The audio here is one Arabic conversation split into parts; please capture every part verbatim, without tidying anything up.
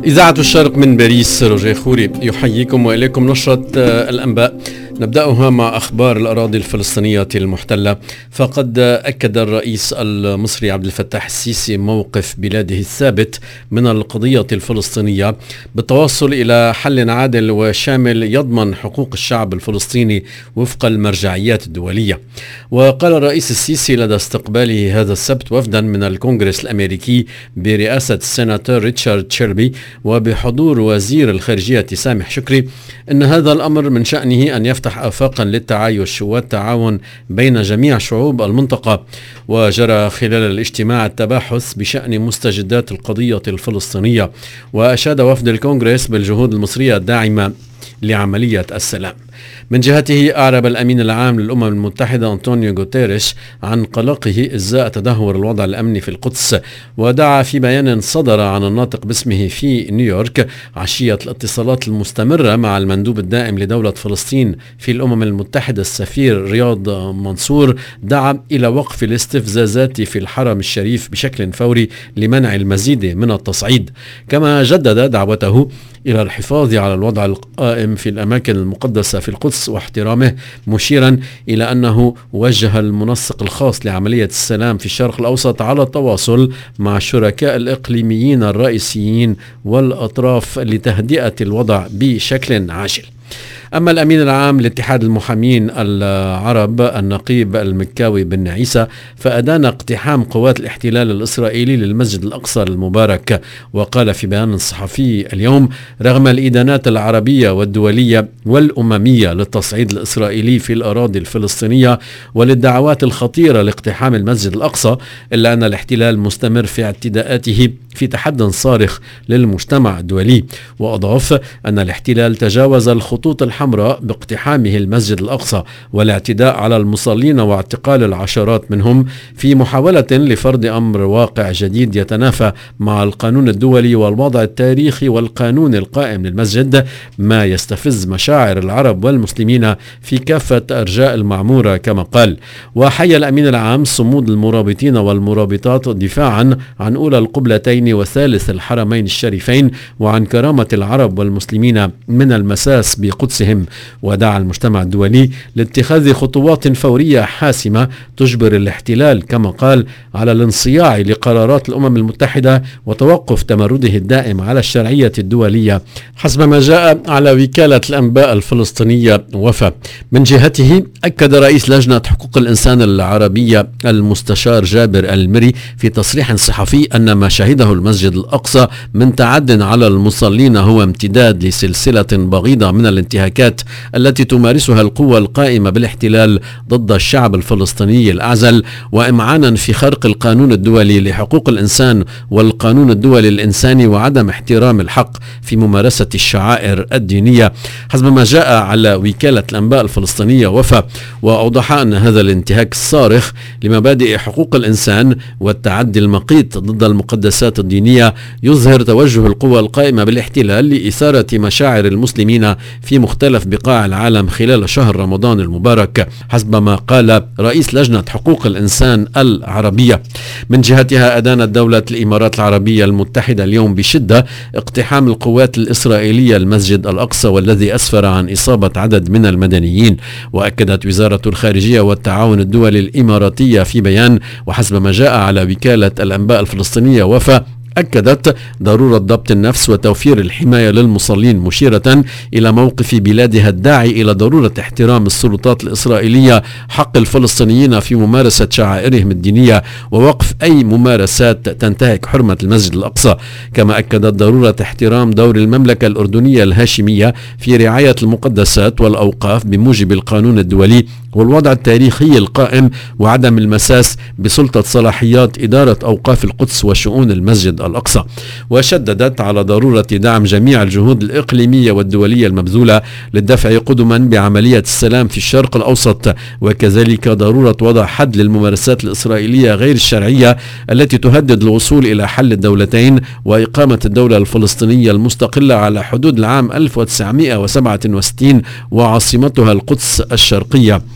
إذاعة الشرق من باريس، روجيه خوري يحييكم وإليكم نشرة الأنباء. نبدأها مع أخبار الأراضي الفلسطينية المحتلة. فقد أكد الرئيس المصري عبد الفتاح السيسي موقف بلاده الثابت من القضية الفلسطينية بالتوصل إلى حل عادل وشامل يضمن حقوق الشعب الفلسطيني وفق المرجعيات الدولية. وقال الرئيس السيسي لدى استقباله هذا السبت وفدا من الكونغرس الأمريكي برئاسة السيناتور ريتشارد شيربي وبحضور وزير الخارجية سامح شكري إن هذا الأمر من شأنه أن يفتح آفاقا للتعايش والتعاون بين جميع شعوب المنطقة. وجرى خلال الاجتماع التباحث بشأن مستجدات القضية الفلسطينية، وأشاد وفد الكونغرس بالجهود المصرية الداعمة لعملية السلام. من جهته أعرب الأمين العام للأمم المتحدة أنطونيو غوتيريش عن قلقه إزاء تدهور الوضع الأمني في القدس، ودعا في بيان صدر عن الناطق باسمه في نيويورك عشية الاتصالات المستمرة مع المندوب الدائم لدولة فلسطين في الأمم المتحدة السفير رياض منصور، دعا إلى وقف الاستفزازات في الحرم الشريف بشكل فوري لمنع المزيد من التصعيد. كما جدد دعوته إلى الحفاظ على الوضع القائم في الأماكن المقدسة في القدس واحترامه، مشيرا إلى أنه وجه المنسق الخاص لعملية السلام في الشرق الأوسط على التواصل مع الشركاء الإقليميين الرئيسيين والأطراف لتهدئة الوضع بشكل عاجل. أما الأمين العام لاتحاد المحامين العرب النقيب المكاوي بن عيسى فأدان اقتحام قوات الاحتلال الإسرائيلي للمسجد الأقصى المبارك، وقال في بيان صحفي اليوم: رغم الإدانات العربية والدولية والأممية للتصعيد الإسرائيلي في الأراضي الفلسطينية وللدعوات الخطيرة لاقتحام المسجد الأقصى، إلا أن الاحتلال مستمر في اعتداءاته في تحد صارخ للمجتمع الدولي. وأضاف أن الاحتلال تجاوز الخطوط الحمراء باقتحامه المسجد الأقصى والاعتداء على المصلين واعتقال العشرات منهم في محاولة لفرض أمر واقع جديد يتنافى مع القانون الدولي والوضع التاريخي والقانون القائم للمسجد، ما يستفز مشاعر العرب والمسلمين في كافة أرجاء المعمورة كما قال. وحيا الأمين العام صمود المرابطين والمرابطات دفاعا عن أولى القبلتين وثالث الحرمين الشريفين وعن كرامة العرب والمسلمين من المساس بقدسهم، ودعا المجتمع الدولي لاتخاذ خطوات فورية حاسمة تجبر الاحتلال كما قال على الانصياع لقرارات الأمم المتحدة وتوقف تمرده الدائم على الشرعية الدولية، حسب ما جاء على وكالة الأنباء الفلسطينية وفا. من جهته أكد رئيس لجنة حقوق الإنسان العربية المستشار جابر المري في تصريح صحفي أن ما شهده المسجد الأقصى من تعد على المصلين هو امتداد لسلسلة بغيضة من الانتهاكات التي تمارسها القوى القائمة بالاحتلال ضد الشعب الفلسطيني الأعزل، وإمعانا في خرق القانون الدولي لحقوق الإنسان والقانون الدولي الإنساني وعدم احترام الحق في ممارسة الشعائر الدينية، حسب ما جاء على وكالة الأنباء الفلسطينية وفا. وأوضح أن هذا الانتهاك الصارخ لمبادئ حقوق الإنسان والتعدي المقيت ضد المقدسات الدينية يظهر توجه القوى القائمة بالاحتلال لإثارة مشاعر المسلمين في مختلف بقاع العالم خلال شهر رمضان المبارك، حسب ما قال رئيس لجنة حقوق الإنسان العربية. من جهتها أدانت دولة الإمارات العربية المتحدة اليوم بشدة اقتحام القوات الإسرائيلية المسجد الأقصى والذي أسفر عن إصابة عدد من المدنيين. وأكدت وزارة الخارجية والتعاون الدولي الإماراتية في بيان وحسب ما جاء على وكالة الأنباء الفلسطينية وفا أكدت ضرورة ضبط النفس وتوفير الحماية للمصلين، مشيرة إلى موقف بلادها الداعي إلى ضرورة احترام السلطات الإسرائيلية حق الفلسطينيين في ممارسة شعائرهم الدينية ووقف أي ممارسات تنتهك حرمة المسجد الأقصى. كما أكدت ضرورة احترام دور المملكة الأردنية الهاشمية في رعاية المقدسات والأوقاف بموجب القانون الدولي والوضع التاريخي القائم وعدم المساس بسلطة صلاحيات إدارة أوقاف القدس وشؤون المسجد الأقصى. وشددت على ضرورة دعم جميع الجهود الإقليمية والدولية المبذولة للدفع قدما بعملية السلام في الشرق الأوسط، وكذلك ضرورة وضع حد للممارسات الإسرائيلية غير الشرعية التي تهدد الوصول إلى حل الدولتين وإقامة الدولة الفلسطينية المستقلة على حدود العام ألف وتسعمائة وسبعة وستين وعاصمتها القدس الشرقية.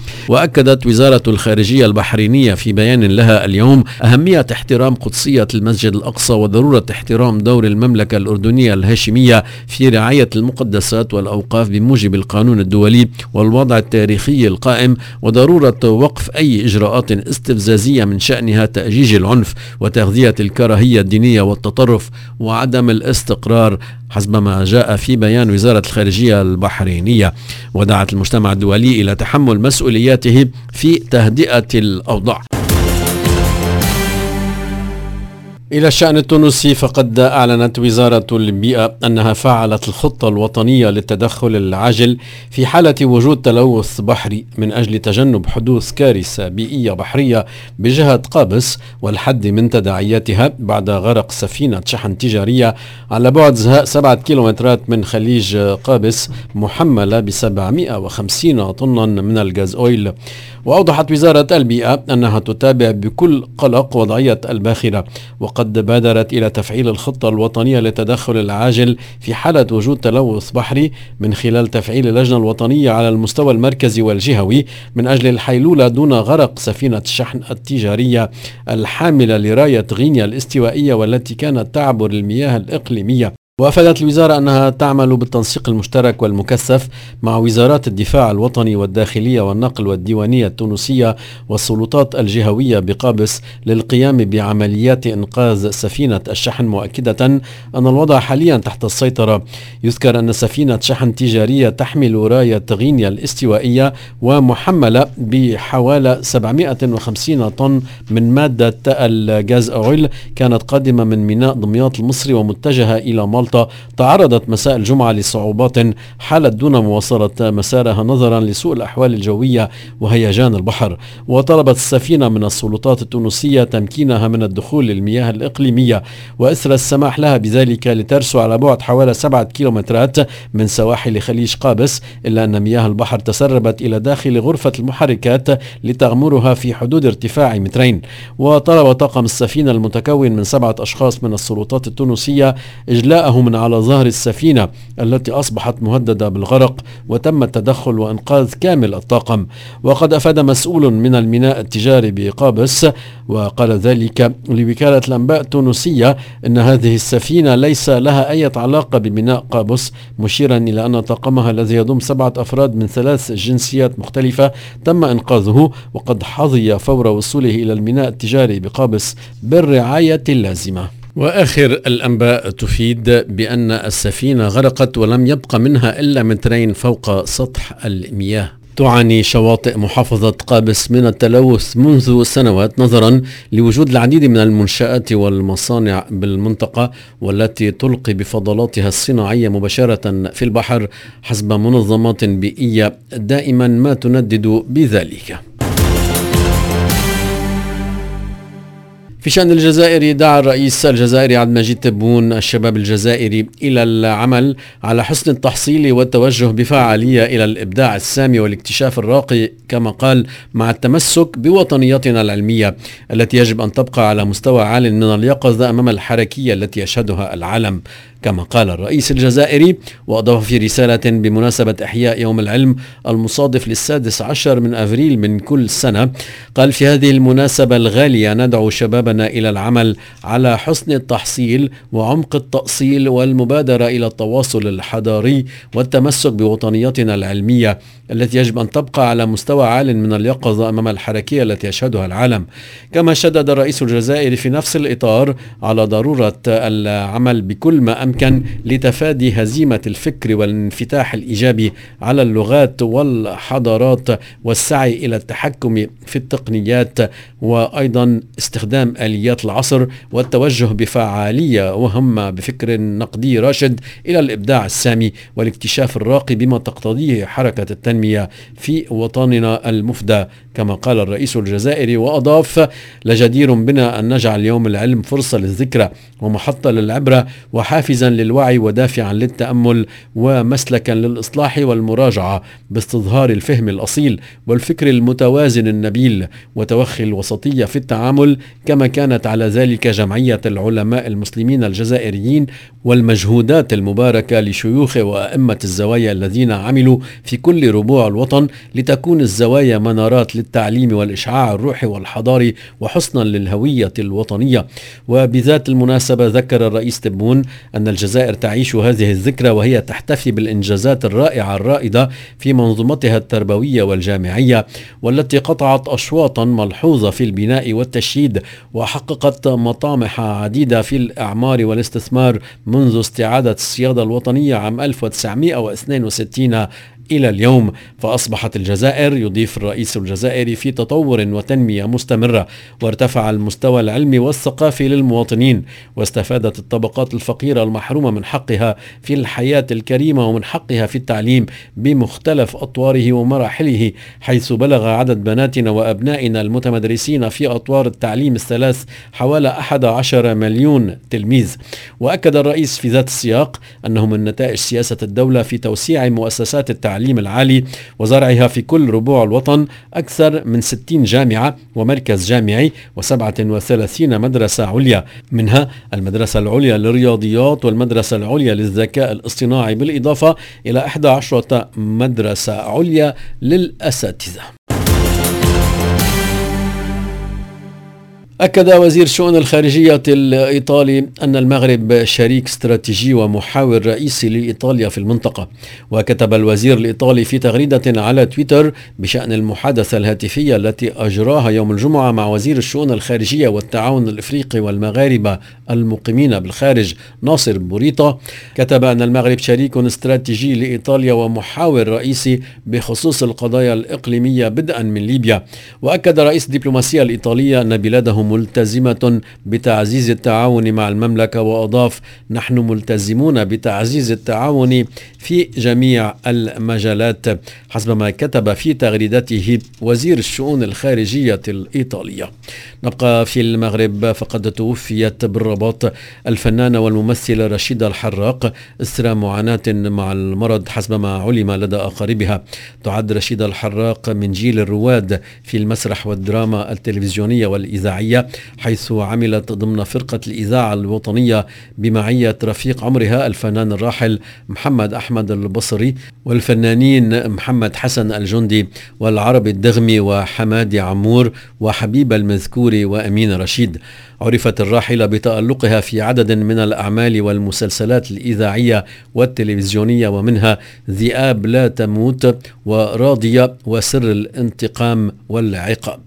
وأكدت وزارة الخارجية البحرينية في بيان لها اليوم أهمية احترام قدسية المسجد الأقصى وضرورة احترام دور المملكة الأردنية الهاشمية في رعاية المقدسات والأوقاف بموجب القانون الدولي والوضع التاريخي القائم، وضرورة وقف أي إجراءات استفزازية من شأنها تأجيج العنف وتغذية الكراهية الدينية والتطرف وعدم الاستقرار حسب ما جاء في بيان وزارة الخارجية البحرينية. ودعت المجتمع الدولي إلى تحمل مسؤولياته في تهدئة الأوضاع. إلى الشأن التونسي، فقد أعلنت وزارة البيئة أنها فعلت الخطة الوطنية للتدخل العاجل في حالة وجود تلوث بحري من أجل تجنب حدوث كارثة بيئية بحرية بجهة قابس والحد من تداعياتها بعد غرق سفينة شحن تجارية على بعد سبعة كيلومترات من خليج قابس محملة ب سبعمائة وخمسين طنا من الغاز أويل. وأوضحت وزارة البيئة أنها تتابع بكل قلق وضعية الباخرة، وقد بادرت إلى تفعيل الخطة الوطنية للتدخل العاجل في حالة وجود تلوث بحري من خلال تفعيل اللجنة الوطنية على المستوى المركزي والجهوي من أجل الحيلولة دون غرق سفينة الشحن التجارية الحاملة لراية غينيا الاستوائية والتي كانت تعبر المياه الإقليمية. وأفادت الوزارة أنها تعمل بالتنسيق المشترك والمكثف مع وزارات الدفاع الوطني والداخلية والنقل والديوانية التونسية والسلطات الجهوية بقابس للقيام بعمليات إنقاذ سفينة الشحن، مؤكدة أن الوضع حاليا تحت السيطرة. يذكر أن سفينة شحن تجارية تحمل راية غينيا الاستوائية ومحملة بحوالي سبعمائة وخمسين طن من مادة الغاز أويل كانت قادمة من ميناء دمياط المصري ومتجهة إلى مالطا، تعرضت مساء الجمعة لصعوبات حالت دون مواصلة مسارها نظرا لسوء الأحوال الجوية وهيجان البحر. وطلبت السفينة من السلطات التونسية تمكينها من الدخول للمياه الإقليمية وإثر السماح لها بذلك لترسو على بعد حوالي سبعة كيلومترات من سواحل خليج قابس، إلا أن مياه البحر تسربت إلى داخل غرفة المحركات لتغمرها في حدود ارتفاع مترين. وطلب طاقم السفينة المتكون من سبعة أشخاص من السلطات التونسية إجلاءه من على ظهر السفينة التي أصبحت مهددة بالغرق، وتم التدخل وإنقاذ كامل الطاقم. وقد أفاد مسؤول من الميناء التجاري بقابس وقال ذلك لوكالة الأنباء التونسية أن هذه السفينة ليس لها أي علاقة بميناء قابس، مشيرا إلى أن طاقمها الذي يضم سبعة أفراد من ثلاث جنسيات مختلفة تم إنقاذه، وقد حظي فور وصوله إلى الميناء التجاري بقابس بالرعاية اللازمة. وآخر الأنباء تفيد بأن السفينة غرقت ولم يبق منها إلا مترين فوق سطح المياه. تعاني شواطئ محافظة قابس من التلوث منذ سنوات نظرا لوجود العديد من المنشآت والمصانع بالمنطقة والتي تلقي بفضلاتها الصناعية مباشرة في البحر حسب منظمات بيئية دائما ما تندد بذلك. في شأن الجزائر، دعا الرئيس الجزائري عبد المجيد تبون الشباب الجزائري إلى العمل على حسن التحصيل والتوجه بفعالية إلى الإبداع السامي والاكتشاف الراقي، كما قال مع التمسك بوطنيتنا العلمية التي يجب أن تبقى على مستوى عال من اليقظة أمام الحركية التي يشهدها العالم، كما قال الرئيس الجزائري. وأضاف في رسالة بمناسبة إحياء يوم العلم المصادف للسادس عشر من أفريل من كل سنة، قال: في هذه المناسبة الغالية ندعو شبابنا إلى العمل على حسن التحصيل وعمق التأصيل والمبادرة إلى التواصل الحضاري والتمسك بوطنيتنا العلمية التي يجب أن تبقى على مستوى عال من اليقظة أمام الحركية التي يشهدها العالم. كما شدد الرئيس الجزائري في نفس الإطار على ضرورة العمل بكل ما أمكن لتفادي هزيمة الفكر والانفتاح الإيجابي على اللغات والحضارات والسعي إلى التحكم في التقنيات، وأيضا استخدام آليات العصر والتوجه بفعالية وهم بفكر نقدي راشد إلى الإبداع السامي والاكتشاف الراقي بما تقتضيه حركة التنمية في وطننا المفدى، كما قال الرئيس الجزائري، وأضاف: لجدير بنا أن نجعل يوم العلم فرصة للذكرى ومحطة للعبرة وحافزا للوعي ودافعا للتأمل ومسلكا للإصلاح والمراجعة باستظهار الفهم الأصيل والفكر المتوازن النبيل وتوخي الوسطية في التعامل، كما كانت على ذلك جمعية العلماء المسلمين الجزائريين والمجهودات المباركة لشيوخ وأئمة الزوايا الذين عملوا في كل ربوع الوطن لتكون الزوايا منارات للتعليم والإشعاع الروحي والحضاري وحصنا للهوية الوطنية. وبذات المناسبة ذكر الرئيس تبون أن الجزائر تعيش هذه الذكرى وهي تحتفي بالإنجازات الرائعة الرائدة في منظومتها التربوية والجامعية، والتي قطعت أشواطا ملحوظة في البناء والتشييد وحققت مطامح عديدة في الإعمار والاستثمار منذ استعادة السيادة الوطنية عام ألف وتسعمائة واثنين وستين إلى اليوم. فأصبحت الجزائر، يضيف الرئيس الجزائري، في تطور وتنمية مستمرة، وارتفع المستوى العلمي والثقافي للمواطنين، واستفادت الطبقات الفقيرة المحرومة من حقها في الحياة الكريمة ومن حقها في التعليم بمختلف أطواره ومراحله، حيث بلغ عدد بناتنا وأبنائنا المتمدرسين في أطوار التعليم الثلاث حوالي أحد عشر مليون تلميذ. وأكد الرئيس في ذات السياق أنه من نتائج سياسة الدولة في توسيع مؤسسات التعليم التعليم العالي وزرعها في كل ربوع الوطن أكثر من ستين جامعة ومركز جامعي وسبعة وثلاثين مدرسة عليا، منها المدرسة العليا للرياضيات والمدرسة العليا للذكاء الاصطناعي، بالإضافة إلى إحدى عشرة مدرسة عليا للأساتذة. أكد وزير الشؤون الخارجية الإيطالي أن المغرب شريك استراتيجي ومحاور رئيسي لإيطاليا في المنطقة. وكتب الوزير الإيطالي في تغريدة على تويتر بشأن المحادثة الهاتفية التي أجراها يوم الجمعة مع وزير الشؤون الخارجية والتعاون الإفريقي والمغاربة المقيمين بالخارج ناصر بوريطة، كتب أن المغرب شريك استراتيجي لإيطاليا ومحاور رئيسي بخصوص القضايا الإقليمية بدءا من ليبيا. وأكد رئيس الدبلوماسية الإيطالية أن بلاده ملتزمة بتعزيز التعاون مع المملكة، وأضاف: نحن ملتزمون بتعزيز التعاون في جميع المجالات، حسب ما كتب في تغريدته وزير الشؤون الخارجية الإيطالية. نبقى في المغرب، فقد توفيت بالرباط الفنانة والممثلة رشيدة الحراق إثر معاناة مع المرض حسب ما علم لدى أقاربها. تعد رشيدة الحراق من جيل الرواد في المسرح والدراما التلفزيونية والإذاعية، حيث عملت ضمن فرقة الإذاعة الوطنية بمعية رفيق عمرها الفنان الراحل محمد أحمد البصري والفنانين محمد حسن الجندي والعربي الدغمي وحمادي عمور وحبيب المذكوري وأمين رشيد. عرفت الراحلة بتألقها في عدد من الأعمال والمسلسلات الإذاعية والتلفزيونية، ومنها ذئاب لا تموت وراضية وسر الانتقام والعقاب.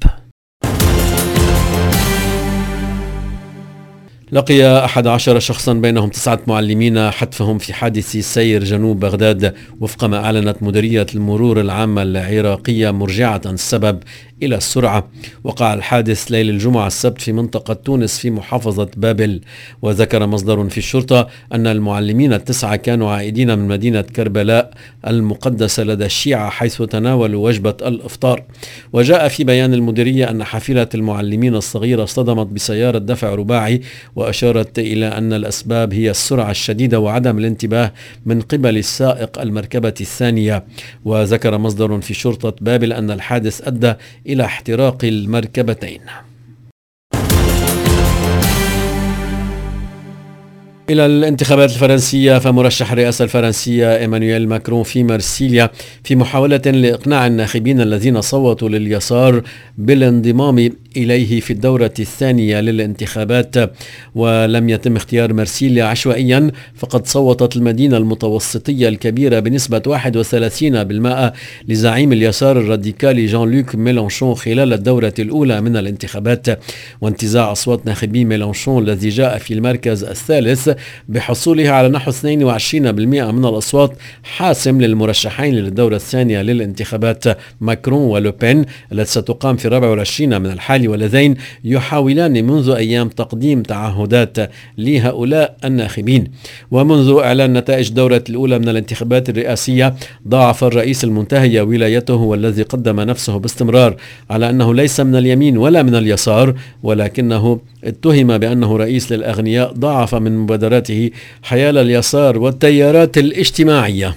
لقي أحد عشر شخصا بينهم تسعة معلمين حتفهم في حادث سير جنوب بغداد، وفق ما أعلنت مديرية المرور العامة العراقية مرجعة السبب إلى السرعة. وقع الحادث ليل الجمعة السبت في منطقة تونس في محافظة بابل. وذكر مصدر في الشرطة أن المعلمين التسعة كانوا عائدين من مدينة كربلاء المقدسة لدى الشيعة، حيث تناولوا وجبة الإفطار. وجاء في بيان المديرية أن حافلة المعلمين الصغيرة اصطدمت بسيارة دفع رباعي، وأشارت إلى أن الأسباب هي السرعة الشديدة وعدم الانتباه من قبل السائق المركبة الثانية. وذكر مصدر في شرطة بابل أن الحادث أدى إلى احتراق المركبتين. إلى الانتخابات الفرنسية، فمرشح الرئاسة الفرنسية إيمانويل ماكرون في مرسيليا في محاولة لإقناع الناخبين الذين صوتوا لليسار بالانضمام إليه في الدورة الثانية للانتخابات. ولم يتم اختيار مرسيليا عشوائيا، فقد صوتت المدينة المتوسطية الكبيرة بنسبة واحد وثلاثين بالمئة لزعيم اليسار الراديكالي جان لوك ميلانشون خلال الدورة الأولى من الانتخابات. وانتزاع أصوات ناخبي ميلانشون الذي جاء في المركز الثالث بحصوله على نحو اثنين وعشرين بالمئة من الأصوات حاسم للمرشحين للدورة الثانية للانتخابات ماكرون ولوبين التي ستقام في الرابع والعشرين من الحالي. الحالي واللذين يحاولان منذ أيام تقديم تعهدات لهؤلاء الناخبين. ومنذ إعلان نتائج دورة الأولى من الانتخابات الرئاسية ضاعف الرئيس المنتهي ولايته والذي قدم نفسه باستمرار على أنه ليس من اليمين ولا من اليسار، ولكنه اتهم بأنه رئيس للأغنياء، ضاعف من مبادراته حيال اليسار والتيارات الاجتماعية.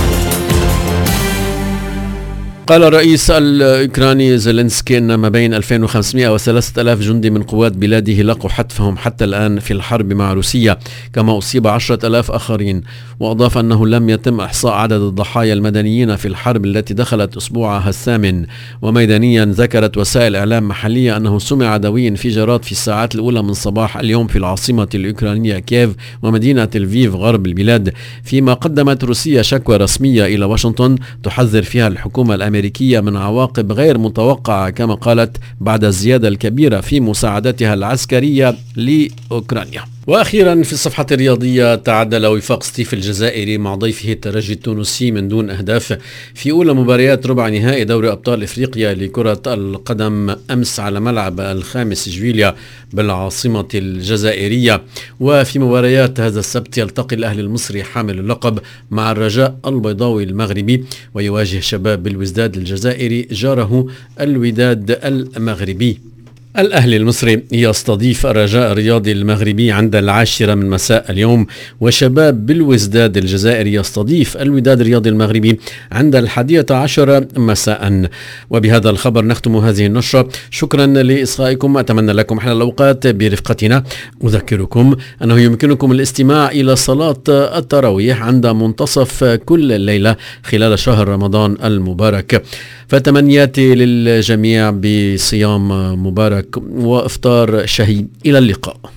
قال الرئيس الأوكراني زيلينسكي أن ما بين ألفين وخمسمائة وثلاثة آلاف جندي من قوات بلاده لقوا حتفهم حتى الآن في الحرب مع روسيا، كما أصيب عشرة آلاف آخرين. وأضاف أنه لم يتم إحصاء عدد الضحايا المدنيين في الحرب التي دخلت أسبوعها الثامن. وميدانيا ذكرت وسائل إعلام محلية أنه سمع دوي انفجارات في الساعات الأولى من صباح اليوم في العاصمة الأوكرانية كييف ومدينة لفيف غرب البلاد، فيما قدمت روسيا شكوى رسمية إلى واشنطن تحذر فيها الحكومة الأمريكية أمريكية من عواقب غير متوقعة، كما قالت بعد الزيادة الكبيرة في مساعدتها العسكرية لأوكرانيا. وأخيرا في الصفحة الرياضية، تعادل وفاق سطيف الجزائري مع ضيفه الترجي التونسي من دون أهداف في أولى مباريات ربع نهائي دوري أبطال إفريقيا لكرة القدم أمس على ملعب الخامس جويليا بالعاصمة الجزائرية. وفي مباريات هذا السبت يلتقي الأهلي المصري حامل اللقب مع الرجاء البيضاوي المغربي، ويواجه شباب بالوزداد الجزائري جاره الوداد المغربي. الأهلي المصري يستضيف الرجاء الرياضي المغربي عند العاشرة من مساء اليوم، وشباب بالوزداد الجزائري يستضيف الوداد الرياضي المغربي عند الحادية عشرة مساء. وبهذا الخبر نختم هذه النشرة. شكرا لإصغائكم، أتمنى لكم حل الأوقات برفقتنا. أذكركم أنه يمكنكم الاستماع إلى صلاة التراويح عند منتصف كل ليلة خلال شهر رمضان المبارك، فتمنياتي للجميع بصيام مبارك وإفطار شهي. إلى اللقاء.